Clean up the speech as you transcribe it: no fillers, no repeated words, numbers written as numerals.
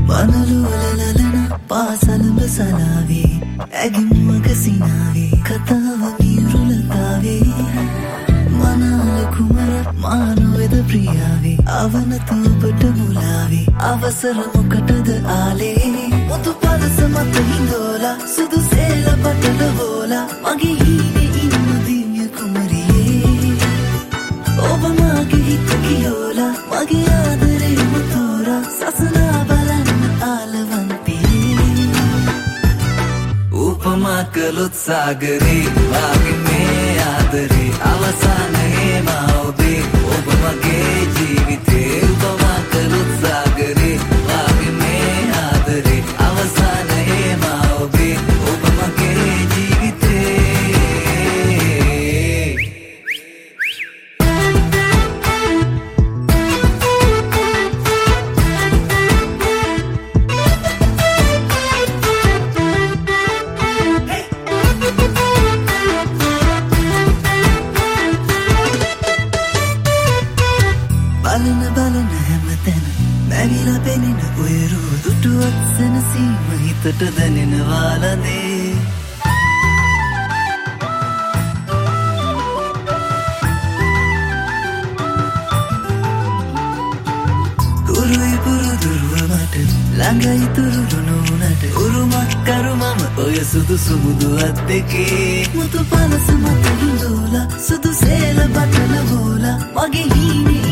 වනලුවලලන පාසල බසලාවේ ඇගින්මක සිනාවේ කතාව මියුරුලතාවේ මනාල කුමර මානවෙද ප්‍රියාවේ අවනතූපට මුලාවේ අවසර මොකටද ආලේ මුතු පලස මත හිඳෝලා සුදු සේල පටල බෝලා මගේ හීනේ ඉන්න දිව්‍ය කුමරියේ ඔබ මගේ හිත කියෝලා මගේ ආදරේ මුතෝරා සසනා බලන්න ආලවන්තියේ උපමා කළොත් සාගරේ වාගේ මේ ආදරේ අවසානයේ මා ඔබේ ඔබ මගේ ජීවිතේ උපමා කළොත් සාගරේ වාගේ මේ ආදරේ අවසානයේ මා ඔබේ ඔබ මගේ ජීවිතේ බලන හැමතැන මැවිලා පෙනෙන ඔයරු දුටුවත් සැනසීම හිතට දැනෙනවාලදේ උරුයි පුරුදුරුව මට ළඟයි තුරුරු නොවුනට උරුමක් කරු මම ඔය සුදුසු මුදුවත් දෙකේ මුතු පලස මත හිඳෝලා සුදු සේල බටල බෝලා මගේ හීනේ